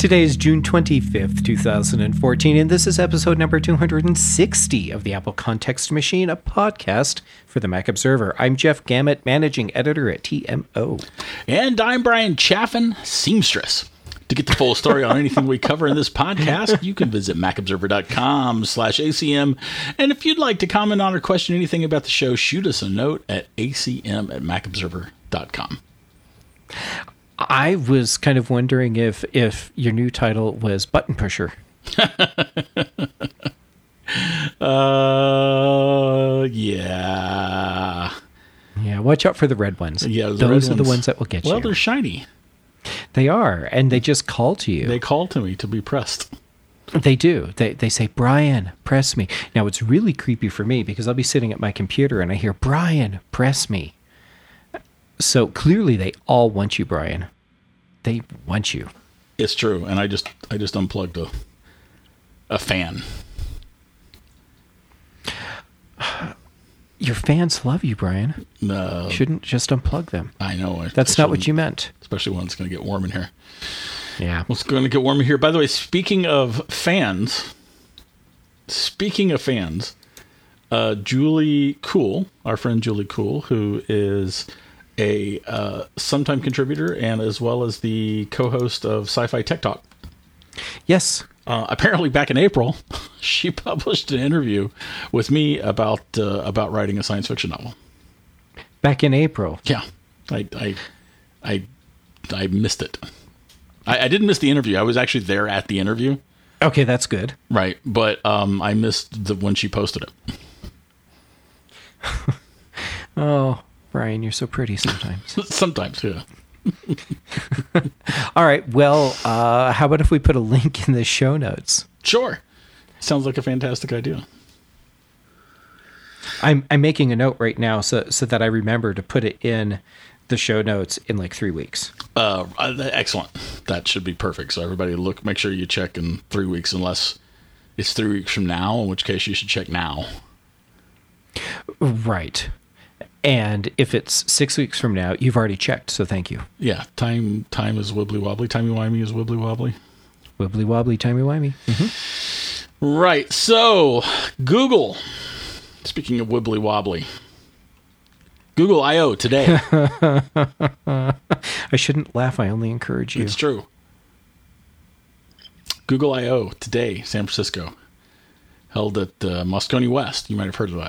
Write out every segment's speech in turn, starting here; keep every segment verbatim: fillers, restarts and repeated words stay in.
Today is June twenty-fifth, two thousand fourteen, and this is episode number two hundred sixty of the Apple Context Machine, a podcast for the Mac Observer. I'm Jeff Gamet, managing editor at T M O. And I'm Brian Chaffin, seamstress. To get the full story on anything we cover in this podcast, you can visit macobserver.com slash ACM. And if you'd like to comment on or question anything about the show, shoot us a note at acm at macobserver dot com. I was kind of wondering if, if your new title was Button Pusher. uh, yeah. Yeah, watch out for the red ones. Yeah, the Those red are ones. the ones that will get well, you. Well, they're shiny. They are, and they just call to you. They call to me to be pressed. They do. They they say, Brian, press me. Now, it's really creepy for me because I'll be sitting at my computer and I hear, Brian, press me. So clearly they all want you, Brian. They want you. It's true, and I just I just unplugged a a fan. Your fans love you, Brian. No, you shouldn't just unplug them. I know. I, That's I not what you meant. Especially when it's going to get warm in here. Yeah. Well, it's going to get warm in here. By the way, speaking of fans, speaking of fans, uh, Julie Cool, our friend Julie Cool, who is a uh, sometime contributor and as well as the co-host of Sci-Fi Tech Talk. Yes. Uh, apparently, back in April, she published an interview with me about uh, about writing a science fiction novel. Back in April. Yeah, I I I, I missed it. I, I didn't miss the interview. I was actually there at the interview. Okay, that's good. Right, but um, I missed the when she posted it. Oh, Brian, you're so pretty sometimes. Sometimes, yeah. All right. Well, uh, how about if we put a link in the show notes? Sure. Sounds like a fantastic idea. I'm I'm making a note right now so so that I remember to put it in the show notes in like three weeks. Uh, excellent. That should be perfect. So everybody, look, make sure you check in three weeks, unless it's three weeks from now, in which case you should check now. Right. And if it's six weeks from now, you've already checked, so thank you. Yeah, time time is wibbly wobbly. Timey wimey is wibbly wobbly. Wibbly wobbly, timey wimey. Mm-hmm. Right. So Google. Speaking of wibbly wobbly, Google I O today. I shouldn't laugh. I only encourage you. It's true. Google I O today, San Francisco, held at uh, Moscone West. You might have heard of that.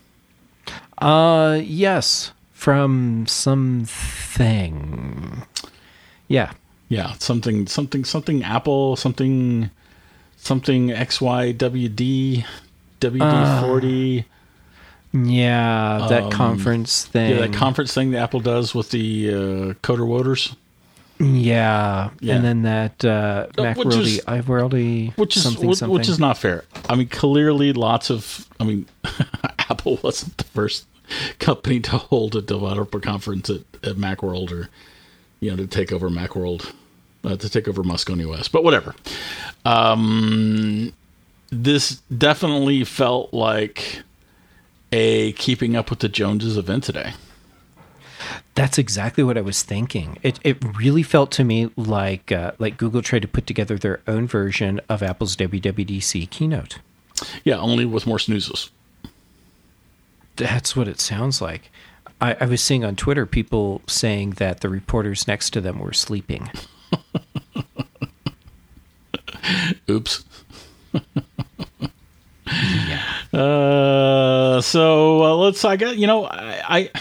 Uh, yes, from something. Yeah. Yeah, something, something, something Apple, something, something X Y W D, W D forty. Uh, yeah, that um, conference thing. Yeah, that conference thing that Apple does with the uh, Coder Woders. Yeah. yeah, and then that uh, Macworldy, iWorldy, which is something, which, something. which is not fair. I mean, clearly, lots of. I mean, Apple wasn't the first company to hold a developer conference at, at Macworld, or you know, to take over Macworld, uh, to take over Moscone West. But whatever. Um, this definitely felt like a Keeping Up with the Joneses event today. That's exactly what I was thinking. It it really felt to me like uh, like Google tried to put together their own version of Apple's W W D C keynote. Yeah, only with more snoozes. That's what it sounds like. I, I was seeing on Twitter people saying that the reporters next to them were sleeping. Oops. Yeah. Uh, so uh, let's. I got you know I. I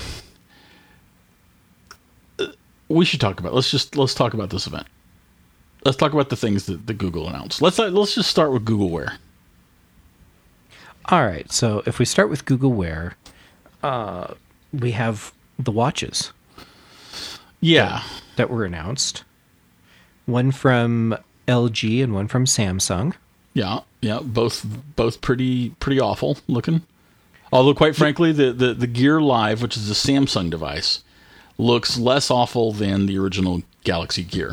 We should talk about. Let's just let's talk about this event. Let's talk about the things that, that Google announced. Let's let's just start with Google Wear. All right. So if we start with Google Wear, uh, we have the watches. Yeah, that, that were announced. One from L G and one from Samsung. Yeah, yeah, both both pretty pretty awful looking. Although, quite frankly, the the, the Gear Live, which is a Samsung device, looks less awful than the original Galaxy Gear.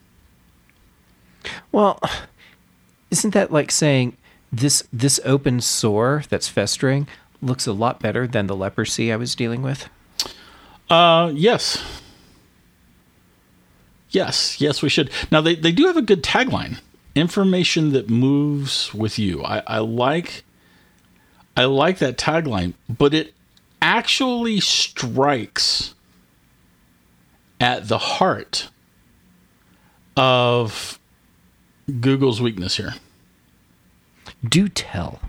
Well, isn't that like saying this this open sore that's festering looks a lot better than the leprosy I was dealing with? Uh, yes. Yes, yes, we should. Now, they, they do have a good tagline, information that moves with you. I, I like I like that tagline, but it actually strikes at the heart of Google's weakness here. Do tell.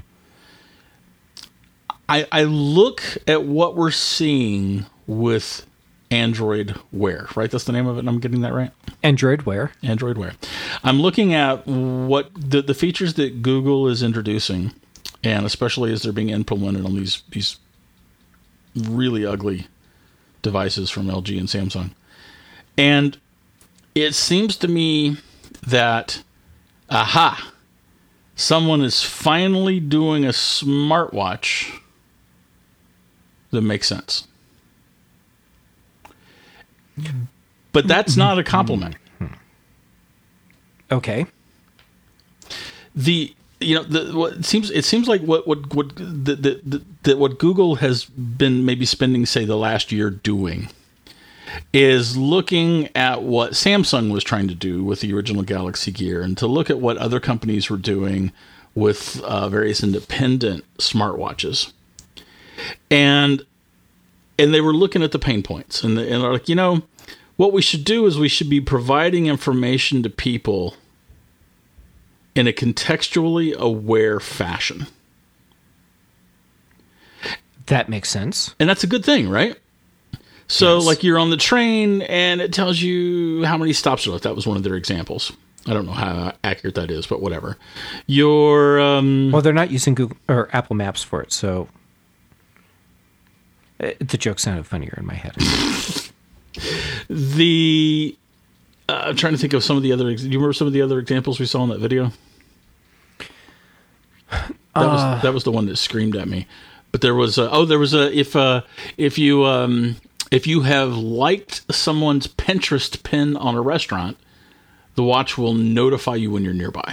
I, I look at what we're seeing with Android Wear, right? That's the name of it, and I'm getting that right? Android Wear. Android Wear. I'm looking at what the, the features that Google is introducing, and especially as they're being implemented on these, these really ugly devices from L G and Samsung. And it seems to me that, aha, someone is finally doing a smartwatch that makes sense. But that's not a compliment. Okay. The you know the what it seems it seems like what what what the, the, the, the what Google has been maybe spending say the last year doing is looking at what Samsung was trying to do with the original Galaxy Gear, and to look at what other companies were doing with uh, various independent smartwatches, and and they were looking at the pain points, and, the, and they're like, you know, what we should do is we should be providing information to people in a contextually aware fashion. That makes sense. And that's a good thing, right? So, Yes. like, you're on the train, and it tells you how many stops are left. That was one of their examples. I don't know how accurate that is, but whatever. You're... Um, Well, they're not using Google or Apple Maps for it, so uh, the joke sounded funnier in my head. the... Uh, I'm trying to think of some of the other... ex- Do you remember some of the other examples we saw in that video? That was that was the one that screamed at me. But there was a, oh there was a if uh if you um if you have liked someone's Pinterest pin on a restaurant, the watch will notify you when you're nearby.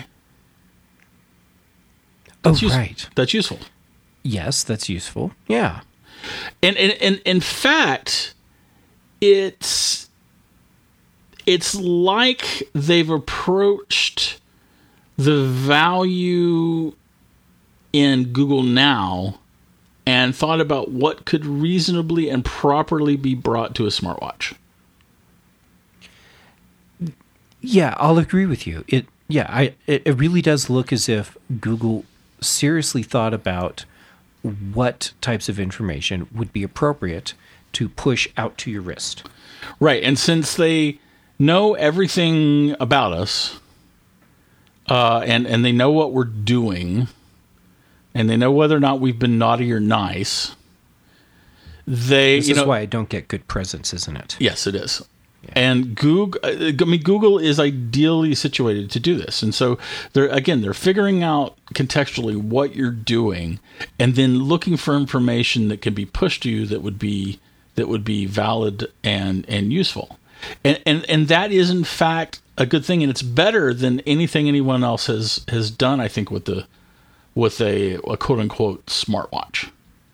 That's Oh, use- right. That's useful. Yes, that's useful. Yeah. And and, and in fact, it's it's like they've approached the value in Google Now and thought about what could reasonably and properly be brought to a smartwatch. Yeah, I'll agree with you. It yeah, I it, it really does look as if Google seriously thought about what types of information would be appropriate to push out to your wrist. Right, and since they know everything about us, uh, and and they know what we're doing, and they know whether or not we've been naughty or nice, they This you is know why I don't get good presents, isn't it? yes, it is. And Google, I mean, Google is ideally situated to do this, and so they're again they're figuring out contextually what you're doing, and then looking for information that can be pushed to you that would be that would be valid and and useful, and and and that is in fact a good thing, and it's better than anything anyone else has has done. I think with the with a, a quote unquote smartwatch.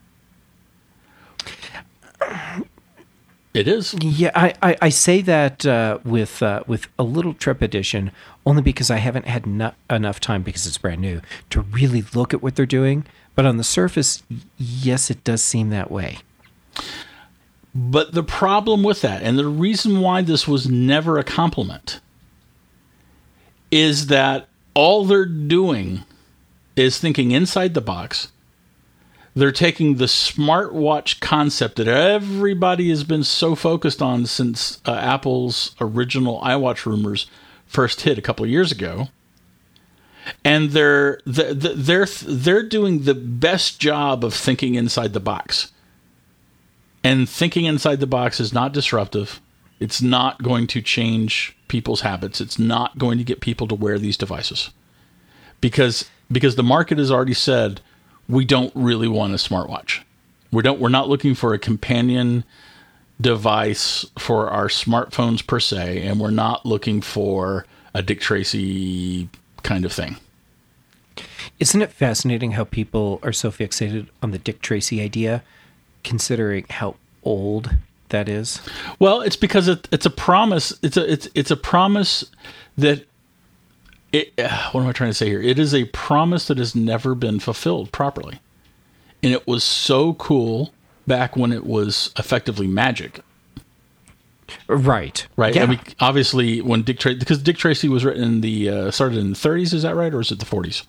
It is. Yeah, I, I, I say that uh, with uh, with a little trepidation, only because I haven't had no- enough time, because it's brand new, to really look at what they're doing. But on the surface, y- yes, it does seem that way. But the problem with that, and the reason why this was never a compliment, is that all they're doing is thinking inside the box. They're taking the smartwatch concept that everybody has been so focused on since uh, Apple's original iWatch rumors first hit a couple of years ago, and they're they're they're they're doing the best job of thinking inside the box. And thinking inside the box is not disruptive. It's not going to change people's habits. It's not going to get people to wear these devices, because because the market has already said, we don't really want a smartwatch. We don't. We're not looking for a companion device for our smartphones per se, and we're not looking for a Dick Tracy kind of thing. Isn't it fascinating how people are so fixated on the Dick Tracy idea, considering how old that is? Well, it's because it, it's a promise. It's a it's it's a promise that it. Uh, what am I trying to say here? It is a promise that has never been fulfilled properly, and it was so cool back when it was effectively magic. Right. Right. Yeah. I mean, obviously, when Dick Tracy, because Dick Tracy was written in the uh, started in the thirties, is that right, or is it the forties?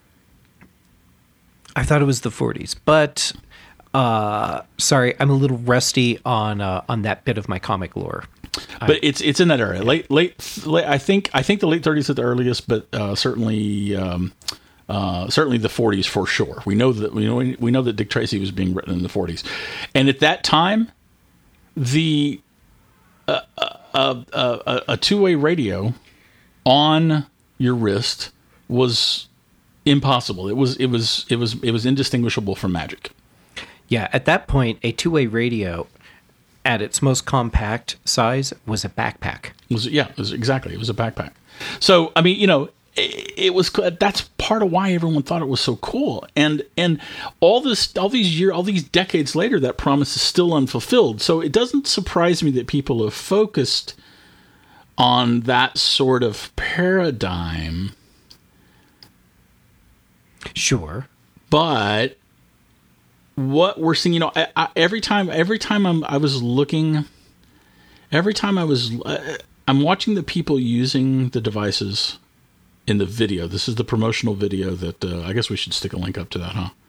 I thought it was the forties, but uh, sorry, I'm a little rusty on uh, on that bit of my comic lore. But I, it's it's in that era, late, late late. I think I think the late thirties at the earliest, but uh, certainly um, uh, certainly the forties for sure. We know that we know we know that Dick Tracy was being written in the forties, and at that time, the uh, uh, uh, uh, a two way radio on your wrist was impossible. It was it was it was it was indistinguishable from magic. Yeah, at that point, a two-way radio at its most compact size was a backpack. It was yeah, it was exactly. It was a backpack. So I mean, you know, it, it was. That's part of why everyone thought it was so cool. And and all this, all these years, all these decades later, that promise is still unfulfilled. So it doesn't surprise me that people have focused on that sort of paradigm. Sure, but what we're seeing, you know, I, I, every time, every time I'm, I was looking, every time I was, uh, I'm watching the people using the devices in the video. This is the promotional video that uh, I guess we should stick a link up to that, huh?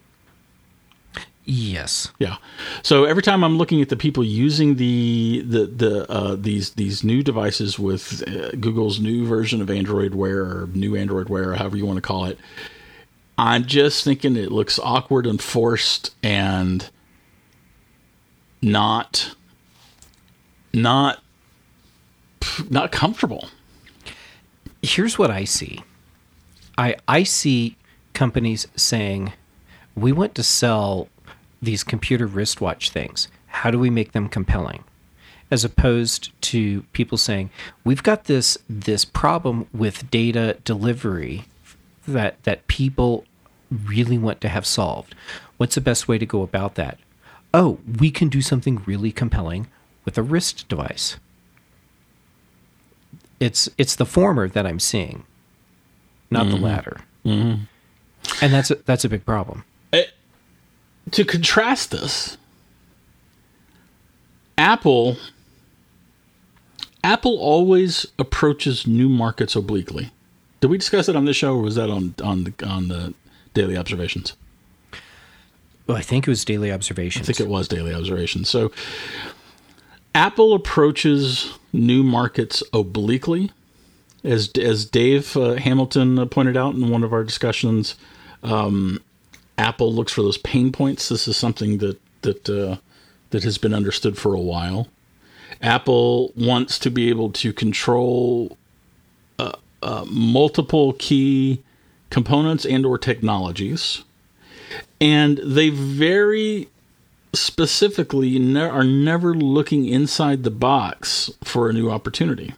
Yes. Yeah. So every time I'm looking at the people using the the the uh, these these new devices with uh, Google's new version of Android Wear or new Android Wear, or however you want to call it, I'm just thinking it looks awkward and forced and not, not, not comfortable. Here's what I see. I I see companies saying, we want to sell these computer wristwatch things. How do we make them compelling? As opposed to people saying, we've got this this problem with data delivery that that people really want to have solved. What's the best way to go about that? Oh, we can do something really compelling with a wrist device. It's it's the former that I'm seeing, not mm-hmm. the latter. Mm-hmm. And that's a, that's a big problem. It, to contrast this, Apple Apple always approaches new markets obliquely. Did we discuss it on this show, or was that on on the on the Daily Observations? Well, I think it was Daily Observations. I think it was Daily Observations. So Apple approaches new markets obliquely. As as Dave uh, Hamilton pointed out in one of our discussions, um, Apple looks for those pain points. This is something that that uh, that has been understood for a while. Apple wants to be able to control uh, uh, multiple key components and or technologies, and they very specifically ne- are never looking inside the box for a new opportunity.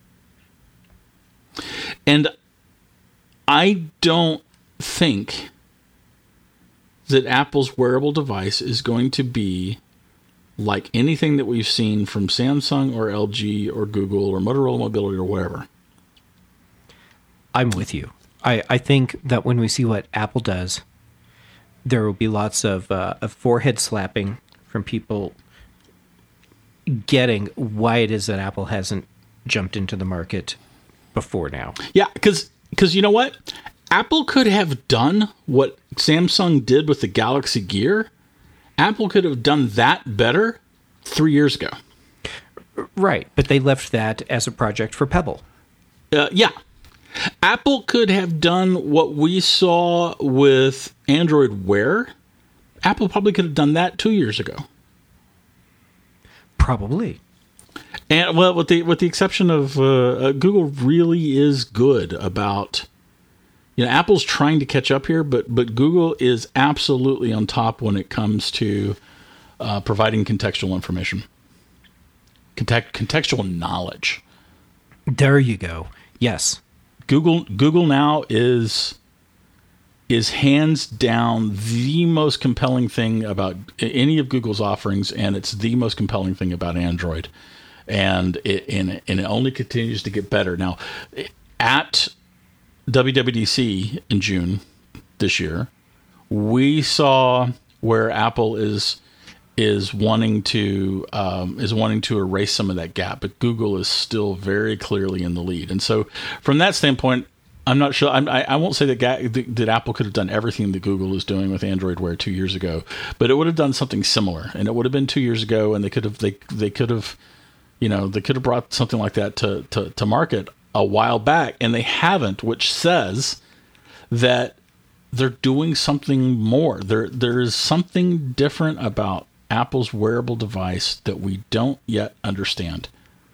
And I don't think that Apple's wearable device is going to be like anything that we've seen from Samsung or L G or Google or Motorola Mobility or wherever. I'm with you. I, I think that when we see what Apple does, there will be lots of, uh, of forehead slapping from people getting why it is that Apple hasn't jumped into the market before now. Yeah, because because you know what? Apple could have done what Samsung did with the Galaxy Gear. Apple could have done that better three years ago. Right, but they left that as a project for Pebble. Uh, yeah. Apple could have done what we saw with Android Wear. Apple probably could have done that two years ago. Probably. And well, with the with the exception of uh, uh, Google, really is good about. You know, Apple's trying to catch up here, but but Google is absolutely on top when it comes to uh, providing contextual information, Context, contextual knowledge. There you go. Yes. Google Google now is is hands down the most compelling thing about any of Google's offerings, and it's the most compelling thing about Android. And it, and, and it only continues to get better. Now, at W W D C in June this year, we saw where Apple is is wanting to um, is wanting to erase some of that gap, but Google is still very clearly in the lead. And so, from that standpoint, I'm not sure. I'm, I I won't say that Ga- that Apple could have done everything that Google is doing with Android Wear two years ago, but it would have done something similar, and it would have been two years ago, and they could have they they could have, you know, they could have brought something like that to to, to market a while back, and they haven't, which says that they're doing something more. There there is something different about Apple's wearable device that we don't yet understand.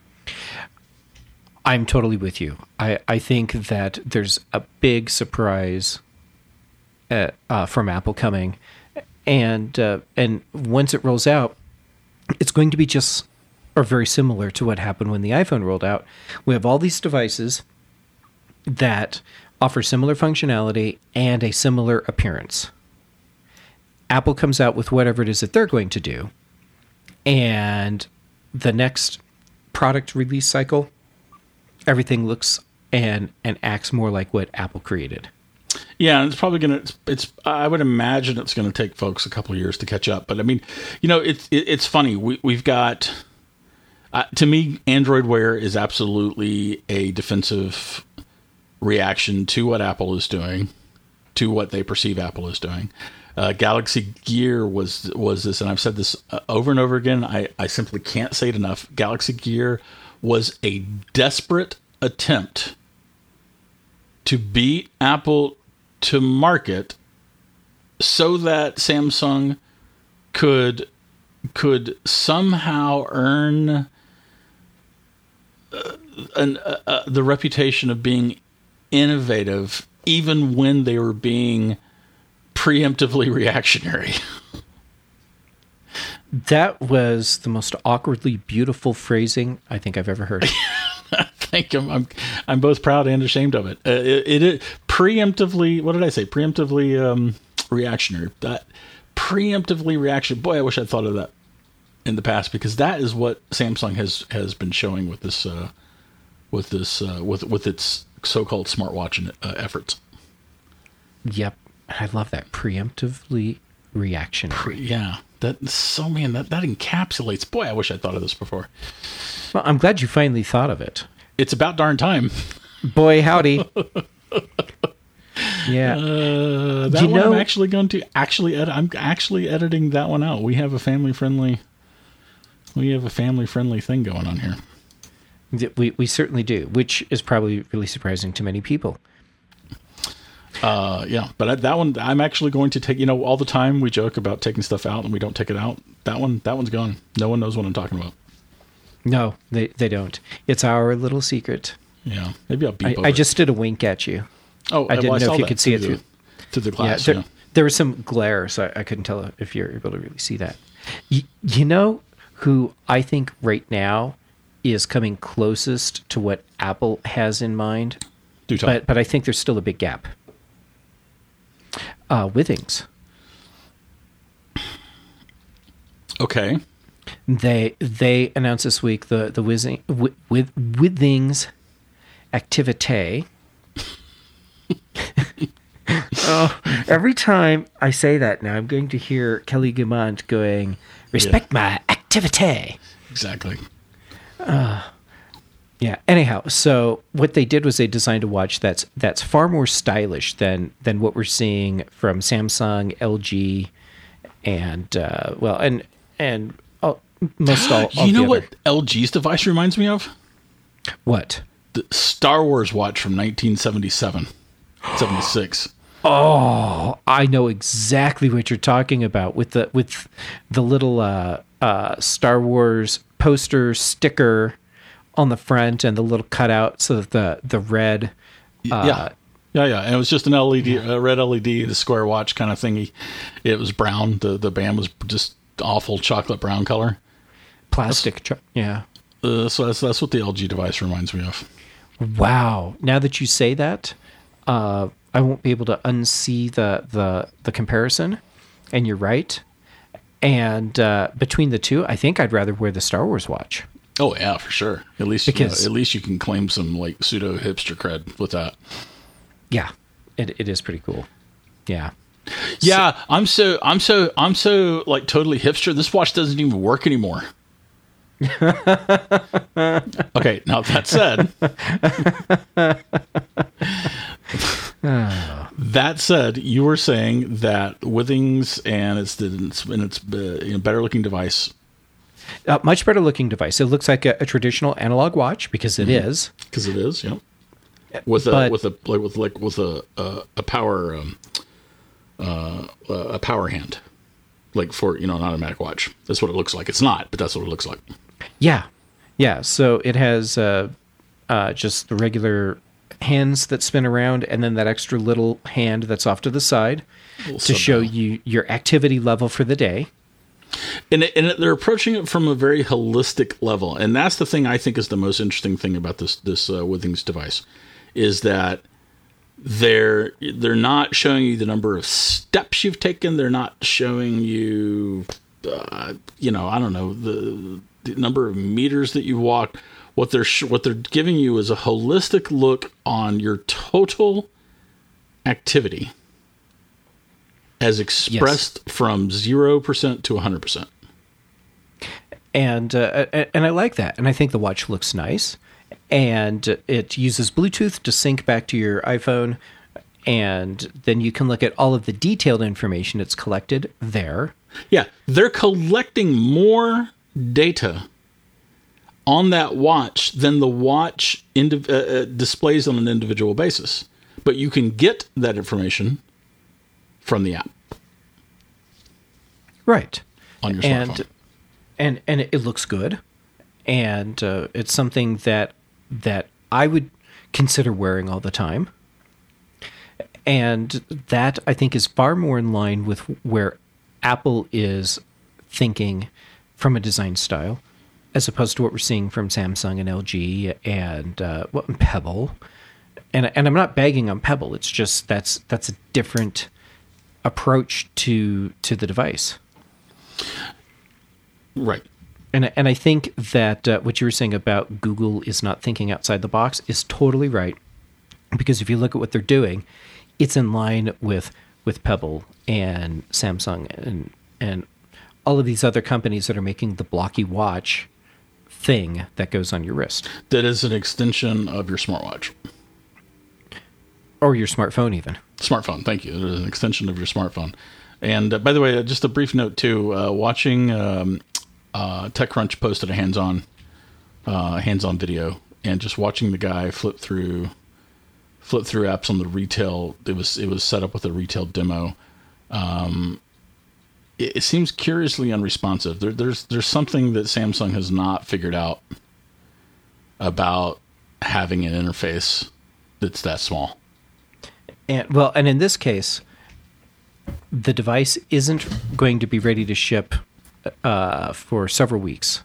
I'm totally with you. I, I think that there's a big surprise uh, uh, from Apple coming, and uh, and once it rolls out, it's going to be just or very similar to what happened when the iPhone rolled out. We have all these devices that offer similar functionality and a similar appearance. Apple comes out with whatever it is that they're going to do, and the next product release cycle, everything looks and and acts more like what Apple created. Yeah, and it's probably gonna. It's, it's. I would imagine it's going to take folks a couple of years to catch up. But I mean, you know, it's it, it's funny. We we've got. Uh, to me, Android Wear is absolutely a defensive reaction to what Apple is doing, to what they perceive Apple is doing. Uh, Galaxy Gear was was this, and I've said this uh, over and over again. I, I simply can't say it enough. Galaxy Gear was a desperate attempt to beat Apple to market so that Samsung could could somehow earn uh, an, uh, uh, the reputation of being innovative, even when they were being preemptively reactionary. That was the most awkwardly beautiful phrasing I think I've ever heard. Thank you. I'm I'm both proud and ashamed of it. Uh, it, it, it preemptively. What did I say? Preemptively um, reactionary. That preemptively reaction. Boy, I wish I'd thought of that in the past, because that is what Samsung has has been showing with this uh, with this uh, with with its so-called smartwatch uh, efforts. Yep, I love that, preemptively reactionary. Yeah. That so man that, that encapsulates. Boy, I wish I'd thought of this before. Well, I'm glad you finally thought of it. It's about darn time. Boy, howdy. Yeah. Uh, that you one know, I'm actually going to actually edit. I'm actually editing that one out. We have a family friendly. We have a family friendly thing going on here. We we certainly do, which is probably really surprising to many people. Uh, yeah, but that one I'm actually going to take. You know, all the time we joke about taking stuff out and we don't take it out. That one, that one's gone. No one knows what I'm talking about. No, they they don't. It's our little secret. Yeah, maybe I'll beep I, over I just did a wink at you. Oh, I didn't well, I know if you that could see it the, through through the glass. Yeah, there, yeah. there was some glare, so I, I couldn't tell if you're able to really see that. You, you know who I think right now is coming closest to what Apple has in mind? Do tell. But but I think there's still a big gap. Uh, Withings. Okay. They they announced this week the the Withing, with, with Withings Activité. Oh, every time I say that now, I'm going to hear Kelly Guimont going, "Respect yeah. my activité." Exactly. Uh, yeah. Anyhow, so what they did was they designed a watch that's that's far more stylish than than what we're seeing from Samsung, L G, and uh, well, and and all, most all. all you know the what other. L G's device reminds me of? What? The Star Wars watch from nineteen seventy-seven, seventy-six. Oh, I know exactly what you're talking about with the with the little uh, uh, Star Wars poster sticker on the front and the little cutout so that the the red. Uh, yeah, yeah, yeah. And it was just an L E D, a red L E D, the square watch kind of thingy. It was brown. The the band was just awful chocolate brown color. Plastic, cho- yeah. Uh, so that's that's what the L G device reminds me of. Wow! Now that you say that, uh, I won't be able to unsee the the the comparison. And you're right. And uh, between the two, I think I'd rather wear the Star Wars watch. Oh yeah, for sure. At least Because- you know, at least you can claim some like pseudo hipster cred with that. Yeah, it it is pretty cool. Yeah. Yeah, I'm so I'm so I'm so like totally hipster. This watch doesn't even work anymore. Okay, now that said, that said, you were saying that Withings and it's the and it's uh, you know, better looking device Uh, much better looking device. It looks like a, a traditional analog watch because it is. because it is, yeah. With a But- with a like with like with a a, a power um, uh, a power hand, like for you know an automatic watch. That's what it looks like. It's not, but that's what it looks like. Yeah. Yeah. So it has uh, uh, just the regular hands that spin around and then that extra little hand that's off to the side Little to show sub-dial. you your activity level for the day. And, it, and it, they're approaching it from a very holistic level, and that's the thing I think is the most interesting thing about this this uh, Withings device, is that they're they're not showing you the number of steps you've taken. They're not showing you, uh, you know, I don't know the, the number of meters that you walked. What they're sh- what they're giving you is a holistic look on your total activity, as expressed from zero percent to one hundred percent. And uh, and I like that. And I think the watch looks nice. And it uses Bluetooth to sync back to your iPhone. And then you can look at all of the detailed information it's collected there. Yeah, they're collecting more data on that watch than the watch indiv- uh, uh, displays on an individual basis. But you can get that information from the app Right. on your and smartphone. and and it looks good, and uh, it's something that that I would consider wearing all the time, and that I think is far more in line with where Apple is thinking from a design style, as opposed to what we're seeing from Samsung and L G and uh, well, Pebble. And and I'm not bagging on Pebble. It's just that's that's a different approach to to the device. Right. And and I think that uh, what you were saying about Google is not thinking outside the box is totally right, because if you look at what they're doing, it's in line with with Pebble and Samsung and and all of these other companies that are making the blocky watch thing that goes on your wrist That is an extension of your smartwatch. or your smartphone even. Smartphone, thank you. It is an extension of your smartphone. And uh, by the way, uh, just a brief note too. Uh, watching um, uh, TechCrunch posted a hands-on, uh, hands-on video, and just watching the guy flip through, flip through apps on the retail. It was it was set up with a retail demo. Um, it, it seems curiously unresponsive. There, there's there's something that Samsung has not figured out about having an interface that's that small. And well, and in this case, the device isn't going to be ready to ship uh, for several weeks.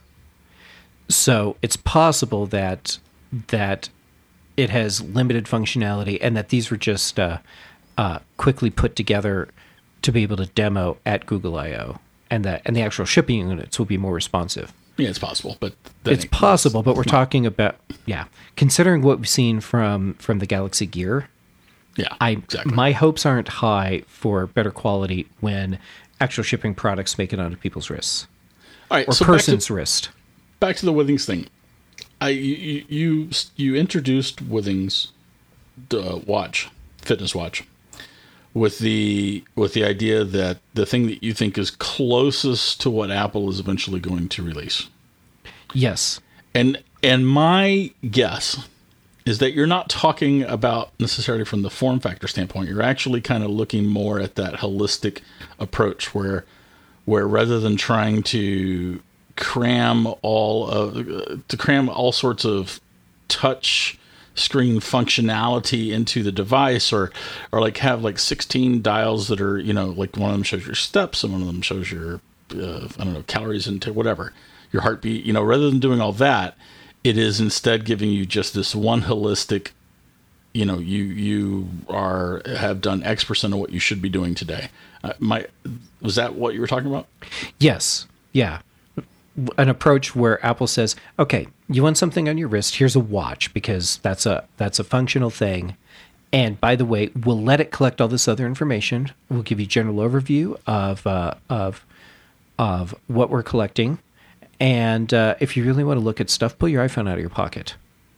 So it's possible that that it has limited functionality, and that these were just uh, uh, quickly put together to be able to demo at Google I O, and that and the actual shipping units will be more responsive. Yeah, it's possible, but that It's ain't- possible, but we're talking about yeah. Considering what we've seen from from the Galaxy Gear. Yeah, I exactly. my hopes aren't high for better quality when actual shipping products make it onto people's wrists All right, or so back to, person's wrist. back to the Withings thing. I you you you introduced Withings uh, watch, fitness watch, with the with the idea that the thing that you think is closest to what Apple is eventually going to release. Yes, And and my guess is that you're not talking about necessarily from the form factor standpoint. You're actually kind of looking more at that holistic approach where where rather than trying to cram all of uh, to cram all sorts of touch screen functionality into the device, or or like have like sixteen dials that are, you know, like one of them shows your steps and one of them shows your uh, I don't know, calories into whatever, your heartbeat, you know, rather than doing all that, it is instead giving you just this one holistic you know, you you are have done X percent of what you should be doing today. Uh, my was that what you were talking about? Yes. Yeah. An approach where Apple says, okay, you want something on your wrist, here's a watch, because that's a that's a functional thing. And by the way, we'll let it collect all this other information. We'll give you a general overview of uh, of of what we're collecting. And uh, if you really want to look at stuff, pull your iPhone out of your pocket.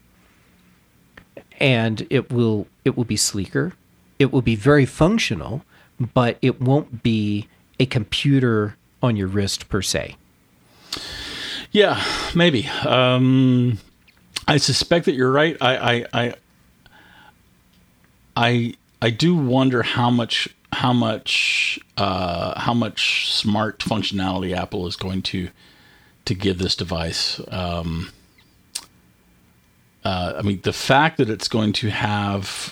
And it will it will be sleeker. It will be very functional, but it won't be a computer on your wrist per se. Yeah, maybe. Um, I suspect that you're right. I, I, I, I, I do wonder how much, how much, uh, how much smart functionality Apple is going to, to give this device. Um, uh, I mean, the fact that it's going to have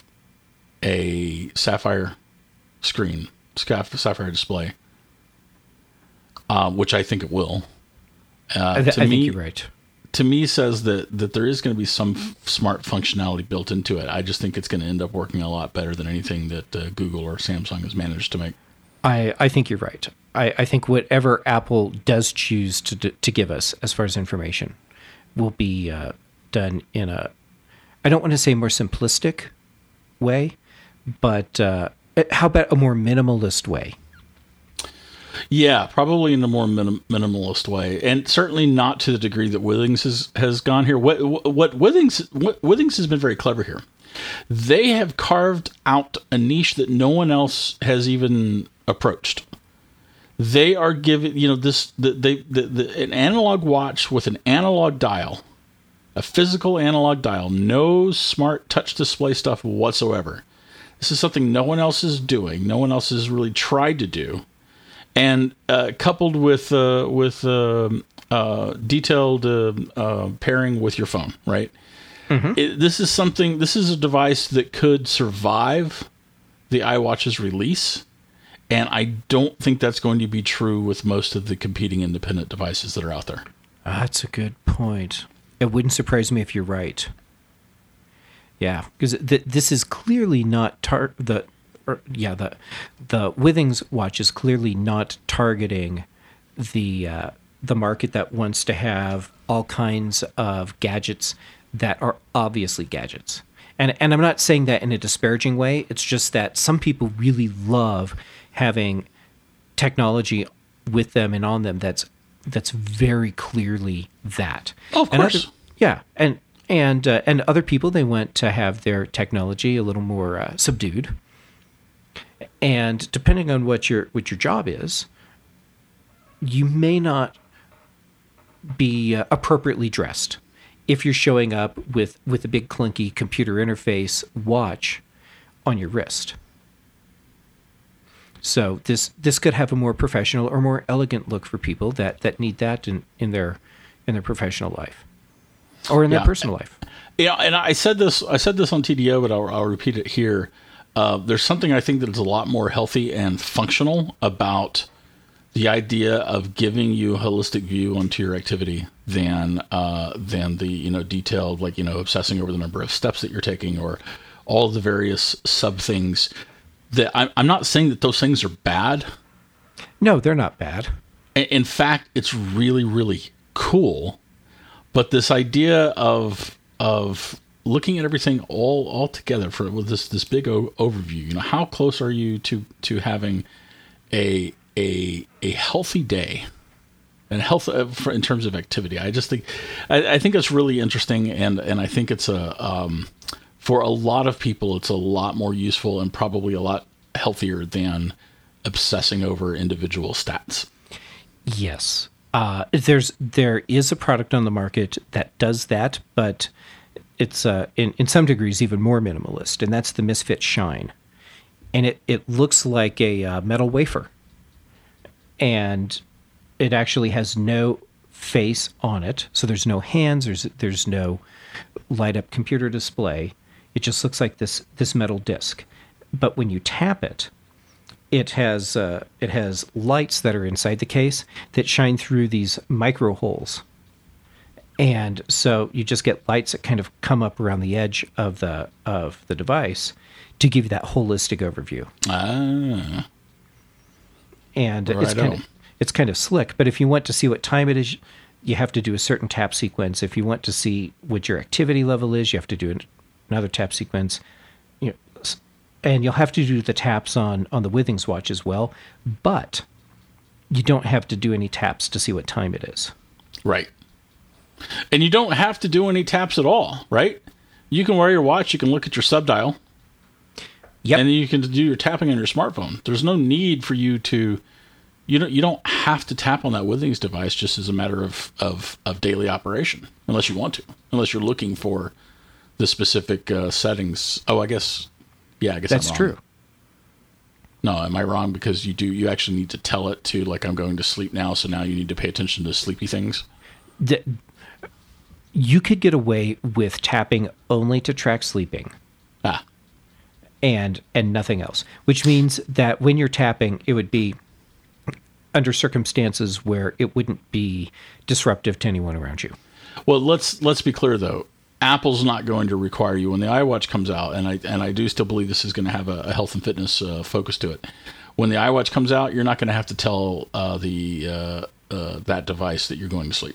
a Sapphire screen, Sapphire display, uh, which I think it will. Uh, I, th- to I me, think you're right. To me, says that, that there is going to be some f- smart functionality built into it. I just think it's going to end up working a lot better than anything that uh, Google or Samsung has managed to make. I, I think you're right. I, I think whatever Apple does choose to d- to give us as far as information will be uh, done in a, I don't want to say more simplistic way, but uh, how about a more minimalist way? Yeah, probably in a more minim- minimalist way, and certainly not to the degree that Withings has, has gone here. What what Withings what Withings has been very clever here. They have carved out a niche that no one else has even approached. They are giving, you know, this the, they the, the an analog watch with an analog dial, a physical analog dial, no smart touch display stuff whatsoever. This is something no one else is doing. No one else has really tried to do. And uh, coupled with uh, with uh, uh, detailed uh, uh, pairing with your phone, right? Mm-hmm. It, this is something. This is a device that could survive the iWatch's release, and I don't think that's going to be true with most of the competing independent devices that are out there. That's a good point. It wouldn't surprise me if you're right. Yeah, because th- this is clearly not tar- the. Or, yeah, the the Withings watch is clearly not targeting the uh, the market that wants to have all kinds of gadgets that are obviously gadgets. And and I'm not saying that in a disparaging way. It's just that some people really love having technology with them and on them that's that's very clearly that. Oh, of course. And other, yeah, and and uh, and other people, they want to have their technology a little more uh, subdued. And depending on what your what your job is, you may not be uh, appropriately dressed if you're showing up with, with a big clunky computer interface watch on your wrist. So this this could have a more professional or more elegant look for people that, that need that in, in their in their professional life or in yeah. their personal life. Yeah, and I said this I said this on T D O, but I'll, I'll repeat it here. Uh, there's something I think that is a lot more healthy and functional about the idea of giving you a holistic view onto your activity than uh, than the you know detailed, like you know obsessing over the number of steps that you're taking or all of the various sub things. That I'm, I'm not saying that those things are bad. No, they're not bad. In fact, it's really really cool. But this idea of of looking at everything all, all together for with this this big o- overview, you know, how close are you to to having a a a healthy day and health uh, for, in terms of activity? I just think I, I think it's really interesting, and and I think it's a um, for a lot of people, it's a lot more useful and probably a lot healthier than obsessing over individual stats. Yes, uh, there's there is a product on the market that does that, but it's uh, in, in some degrees even more minimalist, and that's the Misfit Shine. And it, it looks like a uh, metal wafer. And it actually has no face on it, so there's no hands, there's there's no light-up computer display. It just looks like this this metal disc. But when you tap it, it has uh, it has lights that are inside the case that shine through these micro holes. And so you just get lights that kind of come up around the edge of the of the device to give you that holistic overview. Ah. And it's Right kind on. of it's kind of slick. But if you want to see what time it is, you have to do a certain tap sequence. If you want to see what your activity level is, you have to do an- another tap sequence. You know, s- and you'll have to do the taps on on the Withings watch as well. But you don't have to do any taps to see what time it is. Right. And you don't have to do any taps at all, right? You can wear your watch, you can look at your subdial, Yep. and you can do your tapping on your smartphone. There's no need for you to you don't you don't have to tap on that Withings device just as a matter of, of, of daily operation, unless you want to, unless you're looking for the specific uh, settings. Oh, I guess, yeah, I guess That's I'm wrong. true. No, am I wrong? Because you do you actually need to tell it to, like, I'm going to sleep now, so now you need to pay attention to sleepy things. The- you could get away with tapping only to track sleeping. Ah, and and nothing else, which means that when you're tapping, it would be under circumstances where it wouldn't be disruptive to anyone around you. well, let's let's be clear though. Apple's not going to require you when the iWatch comes out, and I and I do still believe this is going to have a, a health and fitness uh, focus to it. When the iWatch comes out, you're not going to have to tell uh, the uh, uh, that device that you're going to sleep.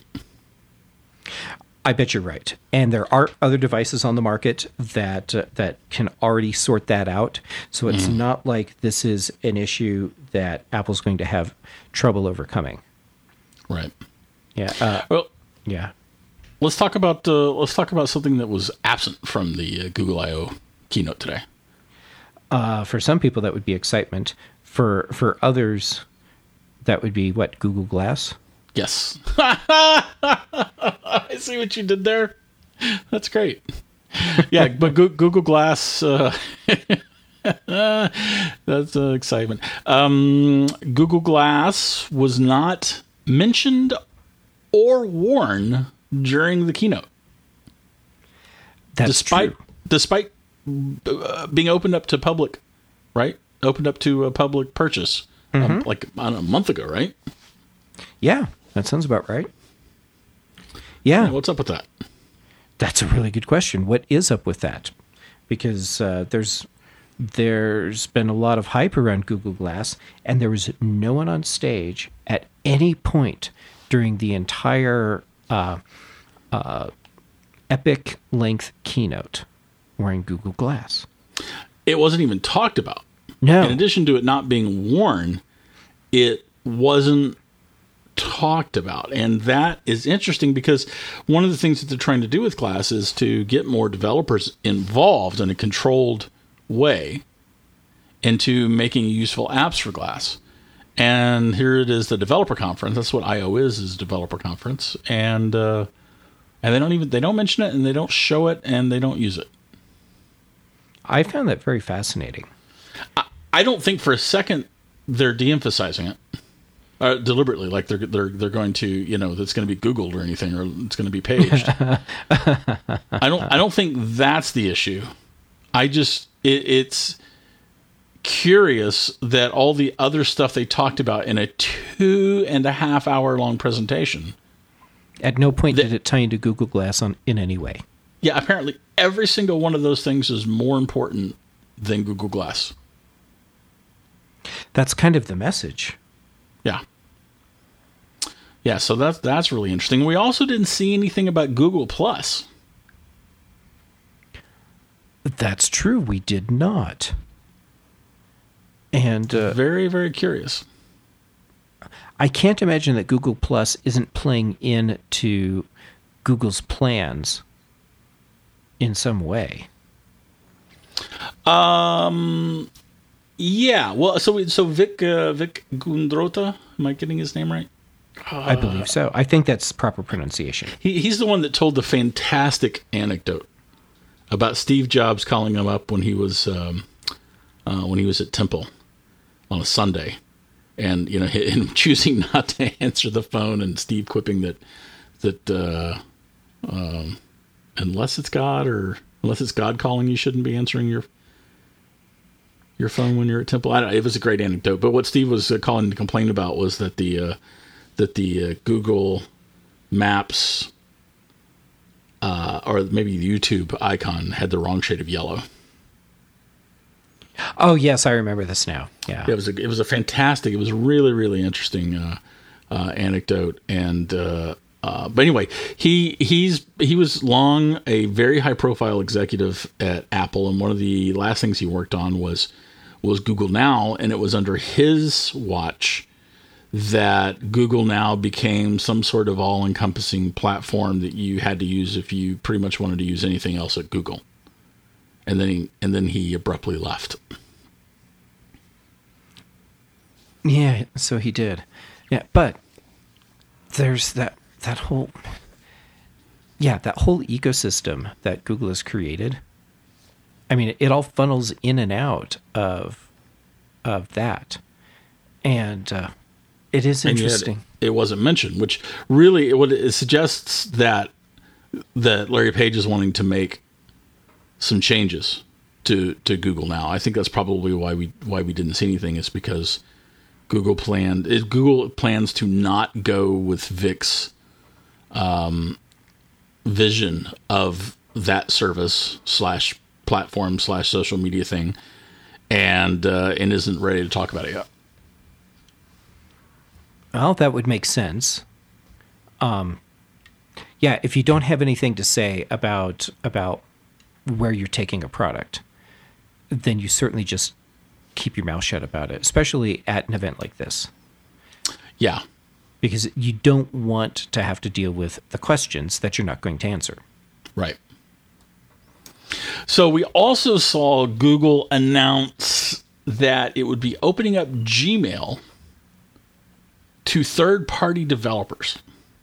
I bet you're right. And there are other devices on the market that uh, that can already sort that out. So it's Mm-hmm. not like this is an issue that Apple's going to have trouble overcoming. Right. Yeah. Uh, Well, yeah. let's talk about uh, let's talk about something that was absent from the uh, Google I O keynote today. Uh, for some people, that would be excitement. For for others, that would be what, Google Glass? Yes. I see what you did there. That's great. Yeah, but Goo- Google Glass, uh, that's uh, excitement. Um, Google Glass was not mentioned or worn during the keynote, That's despite true. despite uh, being opened up to public, right? Opened up to uh, public purchase, um, like I don't know, a month ago, right? Yeah, that sounds about right. Yeah, Yeah, what's up with that? that's a really good question. What is up with that? Because uh, there's there's been a lot of hype around Google Glass, and there was no one on stage at any point during the entire uh, uh, epic length keynote wearing Google Glass. It wasn't even talked about. No. In addition to it not being worn, it wasn't talked about. And that is interesting because one of the things that they're trying to do with Glass is to get more developers involved in a controlled way into making useful apps for Glass. And here it is, the developer conference. That's what I O is, is a developer conference. And uh, and they don't even they don't mention it, and they don't show it, and they don't use it. I found that very fascinating. I don't think for a second they're de-emphasizing it uh, deliberately, like they're they're they're going to, you know, that's going to be Googled or anything, or it's going to be paged. I don't I don't think that's the issue. I just it, it's curious that all the other stuff they talked about in a two and a half hour long presentation. At no point The- did it tie into Google Glass on in any way. Yeah, apparently every single one of those things is more important than Google Glass. That's kind of the message. Yeah. Yeah, so that's that's really interesting. We also didn't see anything about Google Plus. That's true. We did not. And uh, Very, very curious. I can't imagine that Google Plus isn't playing into Google's plans in some way. Um, yeah. Well, so we, so Vic uh, Vic Gundrota, am I getting his name right? I believe so. I think that's proper pronunciation. He he's the one that told the fantastic anecdote about Steve Jobs calling him up when he was um, uh, when he was at Temple on a Sunday, and you know, him choosing not to answer the phone, and Steve quipping that that uh, um, unless it's God or unless it's God calling, you shouldn't be answering your your phone when you're at Temple. I don't know, it was a great anecdote, but what Steve was uh, calling to complain about was that the uh, that the uh, Google Maps uh, or maybe the YouTube icon had the wrong shade of yellow. Oh yes, I remember this now. Yeah, it was a, it was a fantastic. It was a really really interesting uh, uh, anecdote, and uh, uh, but anyway, he he's he was long a very high profile executive at Apple, and one of the last things he worked on was was Google Now, and it was under his watch that Google Now became some sort of all encompassing platform that you had to use if you pretty much wanted to use anything else at Google. And then he and then he abruptly left. Yeah, so he did. Yeah, but there's that that whole yeah, that whole ecosystem that Google has created. I mean, it all funnels in and out of of that. And uh, it is interesting. And yet it wasn't mentioned, which really it, what it suggests that that Larry Page is wanting to make some changes to, to Google Now. I think that's probably why we why we didn't see anything, is because Google planned it, Google plans to not go with Vic's um, vision of that service slash platform slash social media thing, and uh, and isn't ready to talk about it yet. Well, that would make sense. Um, yeah, if you don't have anything to say about about where you're taking a product, then you certainly just keep your mouth shut about it, especially at an event like this. Yeah. Because you don't want to have to deal with the questions that you're not going to answer. Right. So we also saw Google announce that it would be opening up Gmail to third-party developers.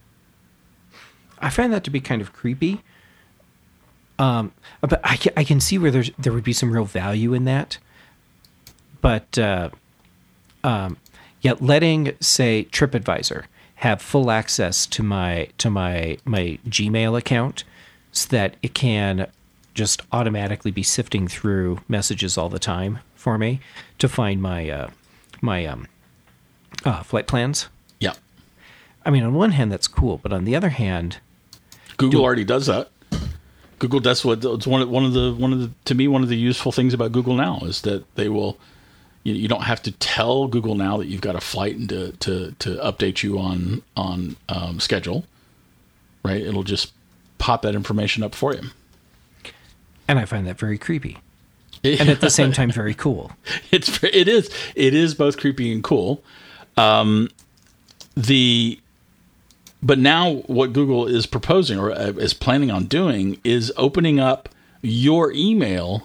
I find that to be kind of creepy. Um, but I can, I can see where there's there would be some real value in that. But uh, um, yeah, letting, say, TripAdvisor have full access to my to my my Gmail account, so that it can just automatically be sifting through messages all the time for me to find my uh, my um, uh, flight plans. Yeah. I mean, on one hand, that's cool, but on the other hand, Google do, already does that. Google, that's what it's one of one of the one of the to me one of the useful things about Google Now is that they will, you, you don't have to tell Google Now that you've got a flight and to to, to update you on on um, schedule, right? It'll just pop that information up for you. And I find that very creepy, and at the same time very cool. It's it is it is both creepy and cool. Um, the But now what Google is proposing or is planning on doing is opening up your email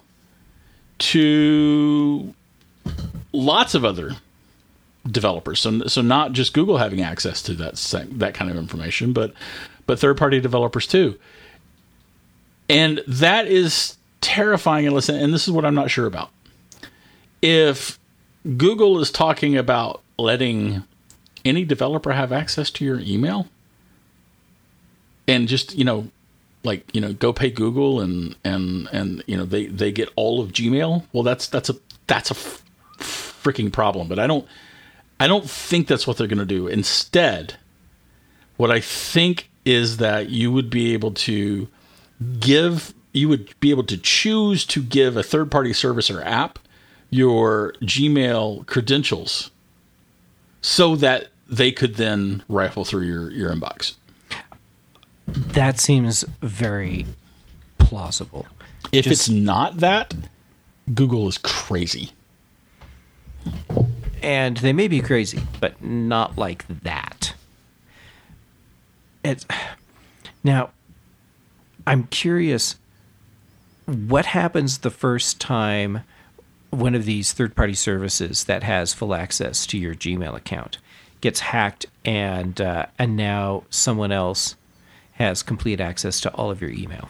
to lots of other developers. So, so not just Google having access to that that kind of information, but but third-party developers too. And that is terrifying. And listen, and this is what I'm not sure about. If Google is talking about letting any developer have access to your email, and just, you know, like, you know, go pay Google and, and, and, you know, they, they get all of Gmail. Well, that's, that's a, that's a f- freaking problem, but I don't, I don't think that's what they're going to do. Instead, what I think is that you would be able to give, you would be able to choose to give a third-party service or app your Gmail credentials so that they could then rifle through your, your inbox. That seems very plausible. If Just, it's not that, Google is crazy. And they may be crazy, but not like that. It's, now, I'm curious, what happens the first time one of these third-party services that has full access to your Gmail account gets hacked, and uh, and now someone else has complete access to all of your email?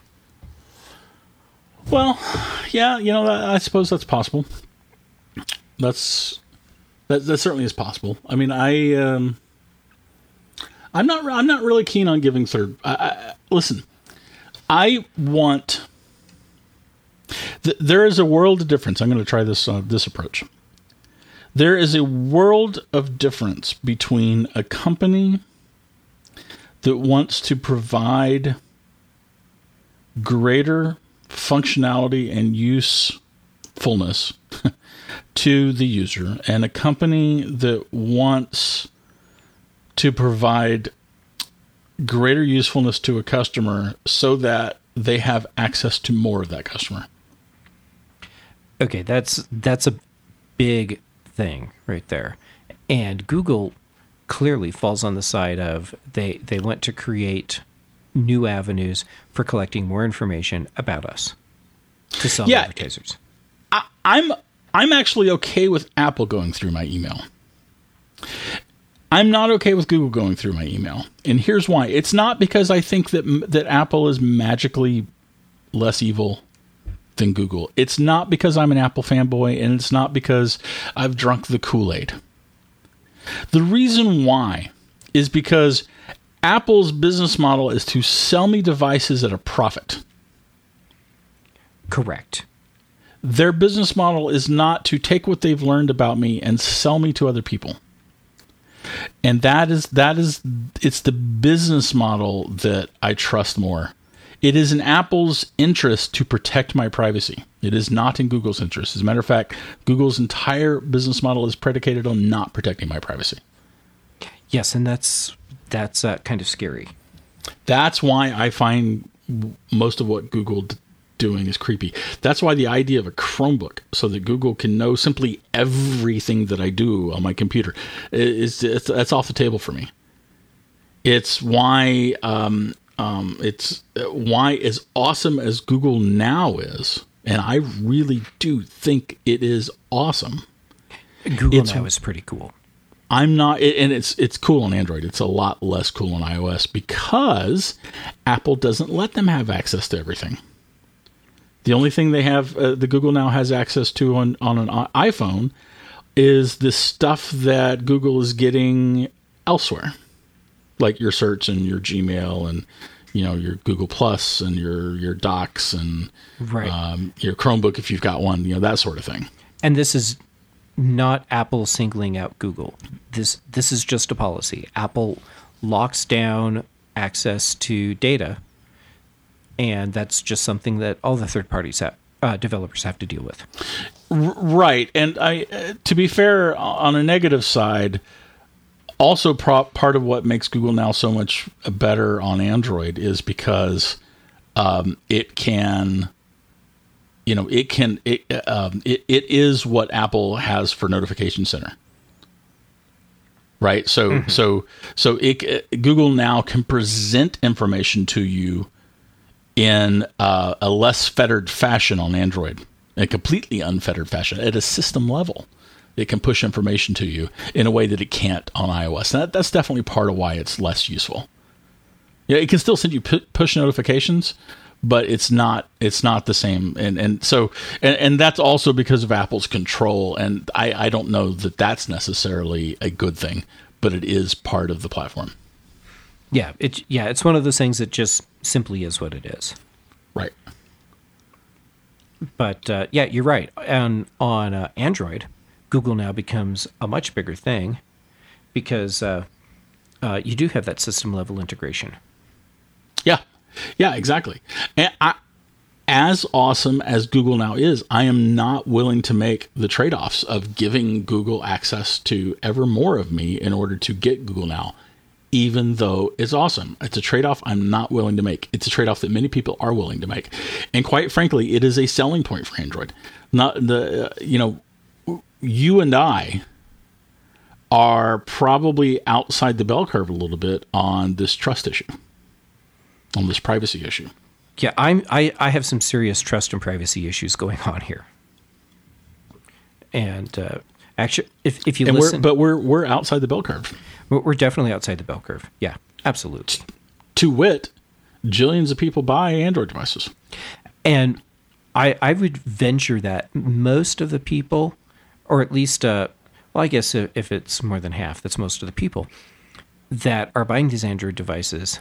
Well, yeah, you know, I suppose that's possible. That's that. That certainly is possible. I mean, I, um, I'm not. I'm not really keen on giving third. I, I, listen, I want. Th- there is a world of difference. I'm going to try this uh, this approach. There is a world of difference between a company that wants to provide greater functionality and usefulness to the user, and a company that wants to provide greater usefulness to a customer so that they have access to more of that customer. Okay, that's that's a big thing right there. And Google clearly falls on the side of they, they want to create new avenues for collecting more information about us to sell yeah, advertisers. I, I'm I'm actually okay with Apple going through my email. I'm not okay with Google going through my email. And here's why. It's not because I think that that Apple is magically less evil than Google. It's not because I'm an Apple fanboy, and it's not because I've drunk the Kool-Aid. The reason why is because Apple's business model is to sell me devices at a profit. Correct. Their business model is not to take what they've learned about me and sell me to other people. And that is, that is, it's the business model that I trust more. It is in Apple's interest to protect my privacy. It is not in Google's interest. As a matter of fact, Google's entire business model is predicated on not protecting my privacy. Yes, and that's that's uh, kind of scary. That's why I find most of what Google d- doing is creepy. That's why the idea of a Chromebook, so that Google can know simply everything that I do on my computer, is it's, that's off the table for me. It's why um, um, it's why as awesome as Google Now is, and I really do think it is awesome. Google it's, Now is pretty cool. I'm not, and it's it's cool on Android. It's a lot less cool on iOS because Apple doesn't let them have access to everything. The only thing they have, uh, the Google Now has access to on, on an iPhone is the stuff that Google is getting elsewhere, like your search and your Gmail and, you know, your Google Plus and your, your Docs and right. um, your Chromebook if you've got one, you know, that sort of thing. And this is not Apple singling out Google. This this is just a policy. Apple locks down access to data, and that's just something that all the third parties have, uh, developers have to deal with. Right, and I, uh, to be fair, on a negative side, also pro- part of what makes Google Now so much better on Android is because um, it can. You know, it can. It, um, it it is what Apple has for Notification Center, right? So mm-hmm. so so it, Google Now can present information to you in uh, a less fettered fashion on Android, a completely unfettered fashion at a system level. It can push information to you in a way that it can't on iOS. And that, that's definitely part of why it's less useful. Yeah, it can still send you p- push notifications. But it's not it's not the same, and and so and, and that's also because of Apple's control. And I, I don't know that that's necessarily a good thing, but it is part of the platform. Yeah, it yeah, it's one of those things that just simply is what it is. Right. But uh, yeah, you're right. On on uh, Android, Google Now becomes a much bigger thing because uh, uh, you do have that system level integration. Yeah. Yeah, exactly. And I, as awesome as Google Now is, I am not willing to make the trade-offs of giving Google access to ever more of me in order to get Google Now, even though it's awesome. It's a trade-off I'm not willing to make. It's a trade-off that many people are willing to make. And quite frankly, it is a selling point for Android. Not the, uh, you know, you and I are probably outside the bell curve a little bit on this trust issue. On this privacy issue. Yeah, I'm, I, I have some serious trust and privacy issues going on here. And uh, actually, if, if you and listen... We're, but we're we're outside the bell curve. We're, we're definitely outside the bell curve. Yeah, absolutely. To wit, jillions of people buy Android devices. And I, I would venture that most of the people, or at least, uh, well, I guess if it's more than half, that's most of the people that are buying these Android devices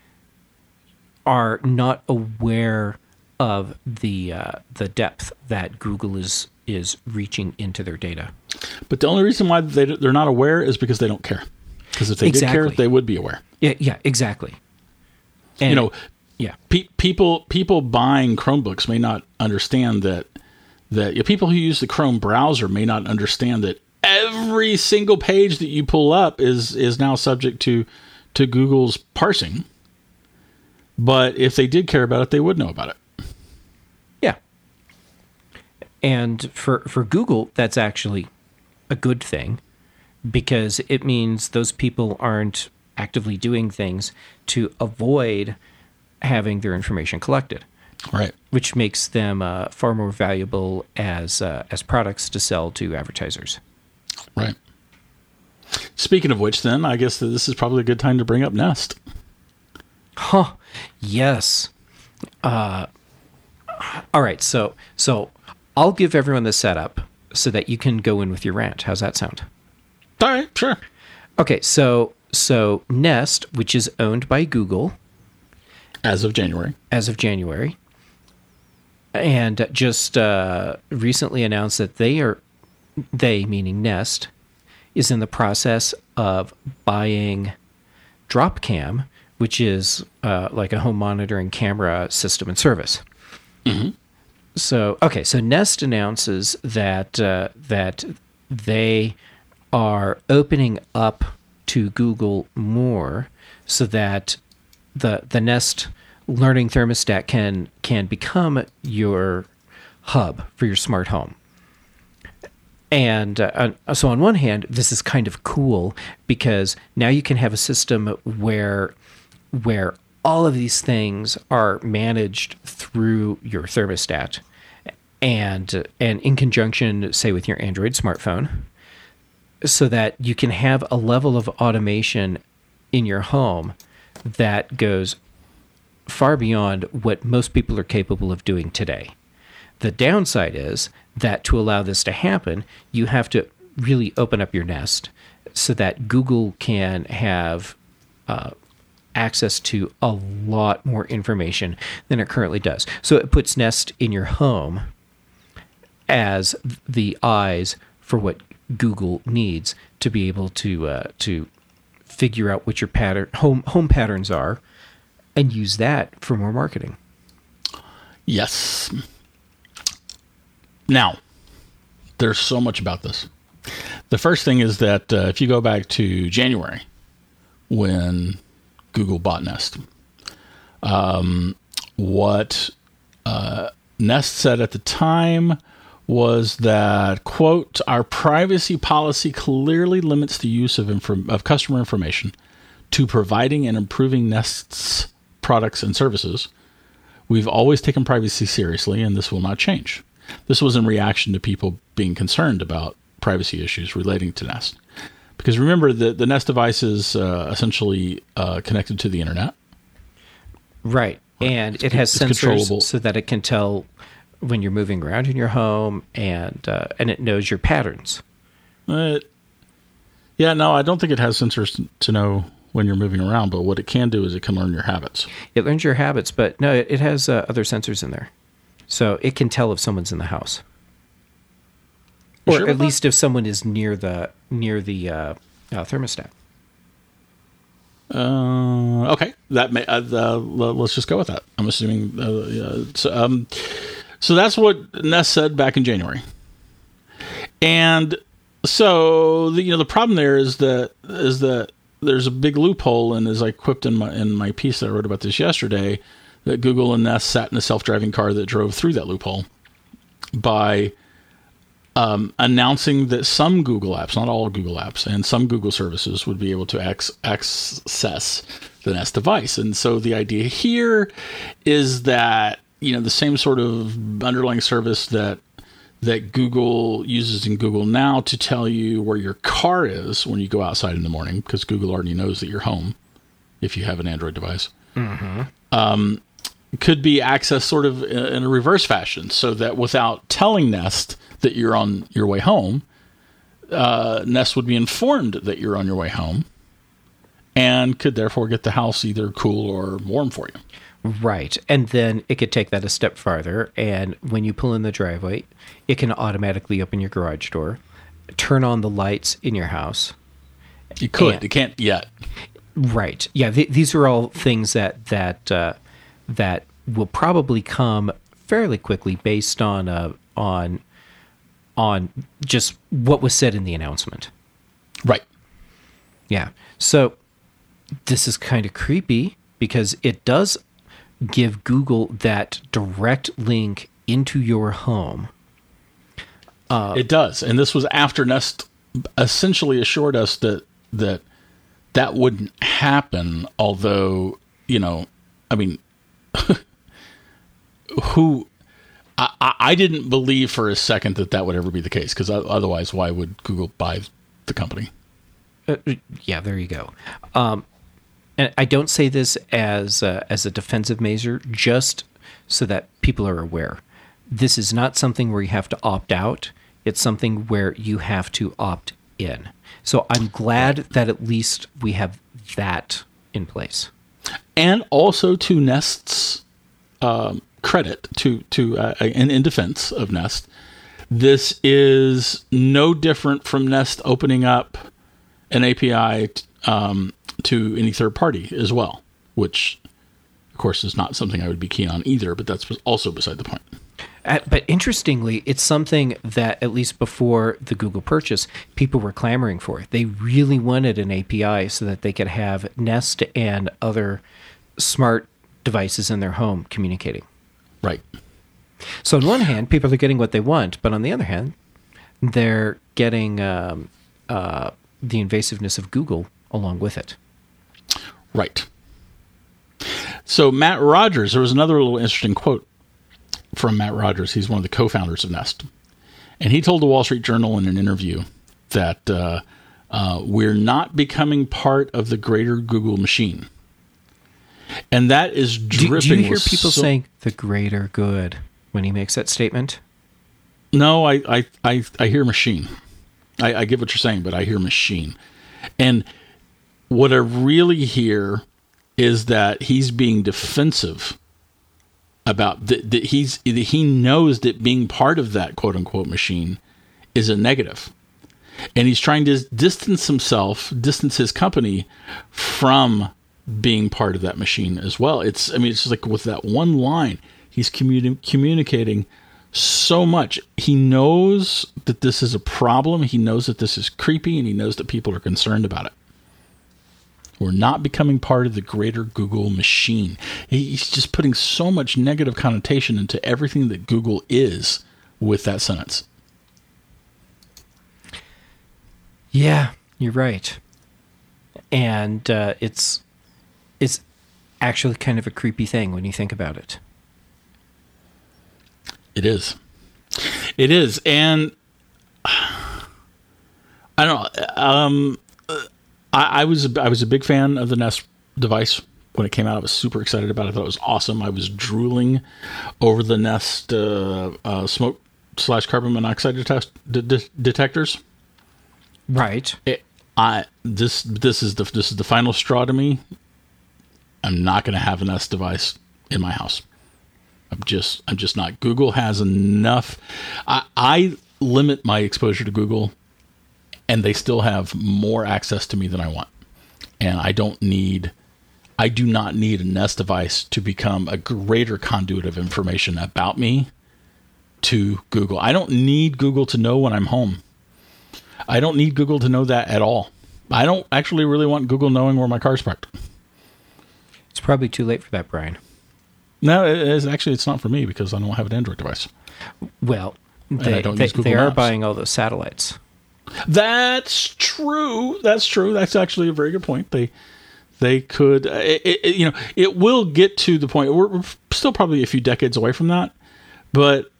are not aware of the uh, the depth that Google is is reaching into their data. But the only reason why they they're not aware is because they don't care. Because if they exactly. did care, they would be aware. Yeah, yeah, exactly. And you know, Yeah. Pe- people people buying Chromebooks may not understand that that you know, people who use the Chrome browser may not understand that every single page that you pull up is is now subject to to Google's parsing. But if they did care about it, they would know about it. Yeah. And for for Google, that's actually a good thing, because it means those people aren't actively doing things to avoid having their information collected, right? Which makes them uh, far more valuable as uh, as products to sell to advertisers. Right. Speaking of which, then, I guess that this is probably a good time to bring up Nest. Huh. Yes. Uh, all right. So so I'll give everyone the setup so that you can go in with your rant. How's that sound? All right. Sure. Okay. So so Nest, which is owned by Google. As of January. As of January. And just uh, recently announced that they are, they meaning Nest, is in the process of buying Dropcam, which is uh, like a home monitoring camera system and service. Mm-hmm. So, okay, so Nest announces that uh, that they are opening up to Google more so that the the Nest learning thermostat can can become your hub for your smart home. And uh, so on one hand, this is kind of cool because now you can have a system where where all of these things are managed through your thermostat and and in conjunction, say, with your Android smartphone, so that you can have a level of automation in your home that goes far beyond what most people are capable of doing today. The downside is that to allow this to happen, you have to really open up your Nest so that Google can have uh, access to a lot more information than it currently does. So it puts Nest in your home as the eyes for what Google needs to be able to uh, to figure out what your pattern home home patterns are and use that for more marketing. Yes. Now, there's so much about this. The first thing is that uh, if you go back to January, when Google bought Nest, um, what uh, Nest said at the time was that, quote, our privacy policy clearly limits the use of, inf- of customer information to providing and improving Nest's products and services. We've always taken privacy seriously, and this will not change. This was in reaction to people being concerned about privacy issues relating to Nest. Because remember, the, the Nest device is uh, essentially uh, connected to the internet. Right. And it's, it has it's sensors so that it can tell when you're moving around in your home, and uh, and it knows your patterns. Uh, yeah, no, I don't think it has sensors to know when you're moving around, but what it can do is it can learn your habits. It learns your habits, but no, it, it has uh, other sensors in there. So it can tell if someone's in the house. You or sure at about least if someone is near the near the uh, uh, thermostat. Uh, okay, that may, uh, uh, let's just go with that. I'm assuming. Uh, uh, so, um, so that's what Nest said back in January, and so the, you know the problem there is that is that there's a big loophole, and as I quipped in my in my piece that I wrote about this yesterday, that Google and Nest sat in a self-driving car that drove through that loophole by Um, announcing that some Google apps, not all Google apps, and some Google services would be able to ac- access the Nest device. And so the idea here is that, you know, the same sort of underlying service that that Google uses in Google Now to tell you where your car is when you go outside in the morning, because Google already knows that you're home if you have an Android device, Mm-hmm. um, could be accessed sort of in a reverse fashion, so that without telling Nest that you're on your way home, uh, Nest would be informed that you're on your way home and could therefore get the house either cool or warm for you. Right. And then it could take that a step farther. And when you pull in the driveway, it can automatically open your garage door, turn on the lights in your house. You could. And, it can't yet. Right. Yeah. Th- these are all things that, that, uh, that will probably come fairly quickly based on uh, on on just what was said in the announcement. Right. Yeah. So this is kind of creepy because it does give Google that direct link into your home. Uh, it does. And this was after Nest essentially assured us that that that wouldn't happen, although, you know, I mean, who... I, I didn't believe for a second that that would ever be the case, because otherwise, why would Google buy the company? Uh, yeah, there you go. Um, and I don't say this as a, as a defensive measure, just so that people are aware. This is not something where you have to opt out. It's something where you have to opt in. So I'm glad that at least we have that in place. And also to Nest's um, credit, to to uh, in, in defense of Nest, this is no different from Nest opening up an A P I t- um, to any third party as well, which, of course, is not something I would be keen on either, but that's also beside the point. Uh, but interestingly, it's something that, at least before the Google purchase, people were clamoring for. They really wanted an A P I so that they could have Nest and other smart devices in their home communicating. Right. So on one hand, people are getting what they want, but on the other hand, they're getting um, uh, the invasiveness of Google along with it. Right. So Matt Rogers, there was another little interesting quote from Matt Rogers. He's one of the co-founders of Nest. And he told the Wall Street Journal in an interview that uh, uh, we're not becoming part of the greater Google machine. And that is dripping. Do, do you hear people so- saying the greater good when he makes that statement? No, I, I, I, I hear machine. I, I get what you're saying, but I hear machine. And what I really hear is that he's being defensive about that. That he's that he knows that being part of that quote unquote machine is a negative, and he's trying to distance himself, distance his company from being part of that machine as well. It's I mean, it's like with that one line, he's communi- communicating so much. He knows that this is a problem. He knows that this is creepy, and he knows that people are concerned about it. We're not becoming part of the greater Google machine. He's just putting so much negative connotation into everything that Google is with that sentence. Yeah, you're right. And uh, it's it's actually kind of a creepy thing when you think about it. It is. It is. And I don't know. Um, I, I was I was a big fan of the Nest device when it came out. I was super excited about it. I thought it was awesome. I was drooling over the Nest uh, uh, smoke slash carbon monoxide detect- de- de- detectors. Right. It, I this this is the this is the final straw to me. I'm not going to have a Nest device in my house. I'm just I'm just not. Google has enough. I, I limit my exposure to Google, and they still have more access to me than I want. And I don't need. I do not need a Nest device to become a greater conduit of information about me to Google. I don't need Google to know when I'm home. I don't need Google to know that at all. I don't actually really want Google knowing where my car's parked. It's probably too late for that, Brian. No, it is actually it's not for me because I don't have an Android device. Well, And they, I don't they, use Google they are Maps. buying all those satellites. That's true. That's true. That's actually a very good point. They they could, it, it, you know, it will get to the point. We're, we're still probably a few decades away from that, but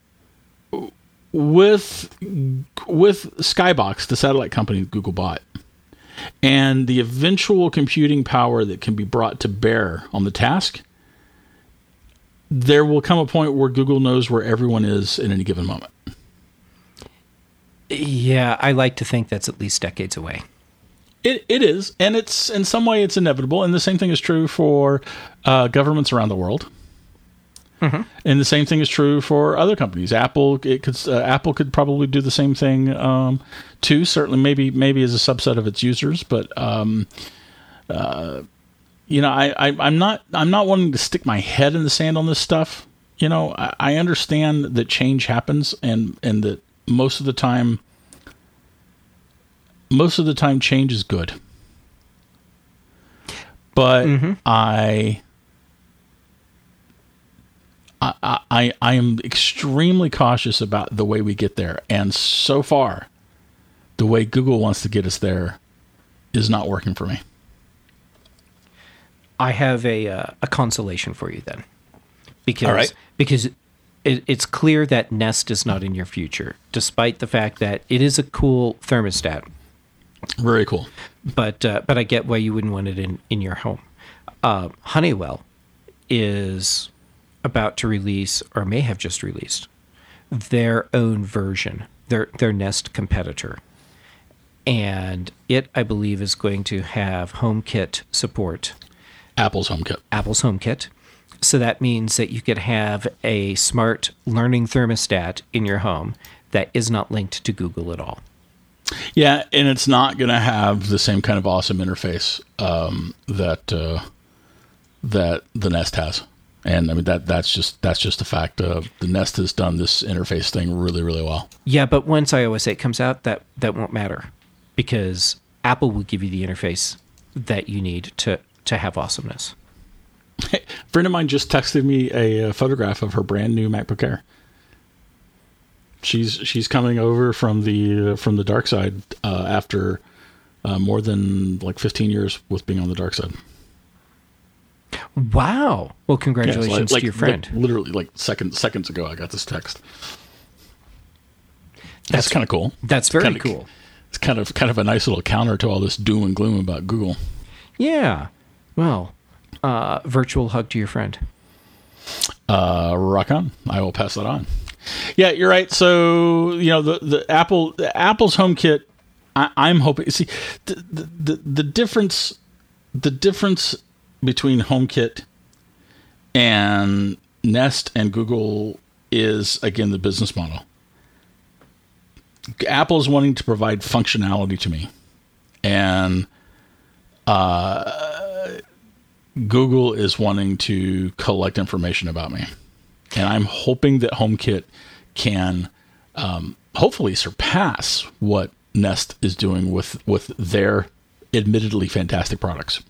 with with Skybox, the satellite company Google bought, and the eventual computing power that can be brought to bear on the task, there will come a point where Google knows where everyone is in any given moment. Yeah, I like to think that's at least decades away. It it is, and it's in some way it's inevitable, and the same thing is true for uh, governments around the world. Mm-hmm. And the same thing is true for other companies. Apple, it could uh, Apple could probably do the same thing um, too. Certainly, maybe maybe as a subset of its users, but um, uh, you know, I, I I'm not I'm not wanting to stick my head in the sand on this stuff. You know, I, I understand that change happens, and and that most of the time, most of the time, change is good. But mm-hmm. I, I, I, I am extremely cautious about the way we get there, and so far, the way Google wants to get us there is not working for me. I have a uh, a consolation for you then, because All right. because it, it's clear that Nest is not in your future, despite the fact that it is a cool thermostat. Very cool. But uh, but I get why you wouldn't want it in, in your home. Uh, Honeywell is about to release, or may have just released, their own version, their their Nest competitor. And it, I believe, is going to have HomeKit support. Apple's HomeKit. Apple's HomeKit. So that means that you could have a smart learning thermostat in your home that is not linked to Google at all. Yeah, and it's not going to have the same kind of awesome interface um, that uh, that the Nest has. And I mean that that's just that's just a fact. Uh, the Nest has done this interface thing really, really well. Yeah, but once i O S eight comes out, that, that won't matter, because Apple will give you the interface that you need to, to have awesomeness. Hey, a friend of mine just texted me a, a photograph of her brand new MacBook Air. She's she's coming over from the uh, from the dark side uh, after uh, more than like fifteen years with being on the dark side. Wow! Well, congratulations yeah, like, like, to your friend. Like, literally, like second seconds ago, I got this text. That's, that's kind of cool. That's very kinda, cool. It's kind of kind of a nice little counter to all this doom and gloom about Google. Yeah. Well, uh, virtual hug to your friend. Uh, rock on. I will pass that on. Yeah, you're right. So, you know, the, the Apple, the Apple's HomeKit, I, I'm hoping, see, the, the, the, the difference, the difference between HomeKit and Nest and Google is, again, the business model. Apple's wanting to provide functionality to me, and uh, Google is wanting to collect information about me. And I'm hoping that HomeKit can um, hopefully surpass what Nest is doing with, with their admittedly fantastic products.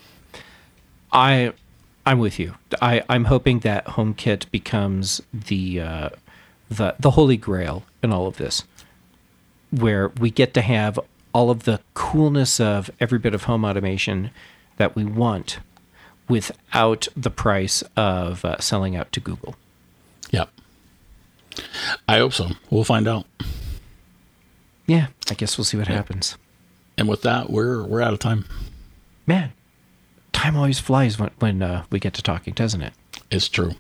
I, I'm with you. I, I'm hoping that HomeKit becomes the uh, the the holy grail in all of this, where we get to have all of the coolness of every bit of home automation that we want without the price of uh, selling out to Google. Yep. I hope so. We'll find out. Yeah, I guess we'll see what yeah. happens. And with that, we're we're out of time. Man, time always flies when, when uh, we get to talking, doesn't it? It's true.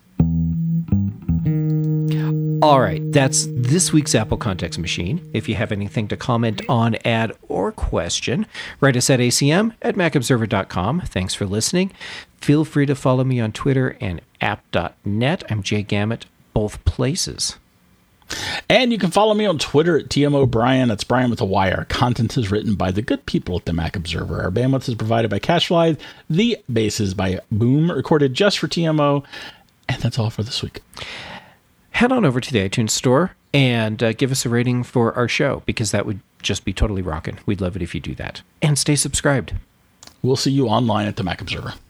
All right, that's this week's Apple Context Machine. If you have anything to comment on, add, or question, write us at A C M at mac observer dot com. Thanks for listening. Feel free to follow me on Twitter and app dot net. I'm Jay Gamet, both places. And you can follow me on Twitter at T M O Brian. That's Brian with a Y. Our content is written by the good people at the Mac Observer. Our bandwidth is provided by CacheFly. The bass is by Boom, recorded just for T M O. And that's all for this week. Head on over to the iTunes store and uh, give us a rating for our show, because that would just be totally rocking. We'd love it if you do that. And stay subscribed. We'll see you online at the Mac Observer.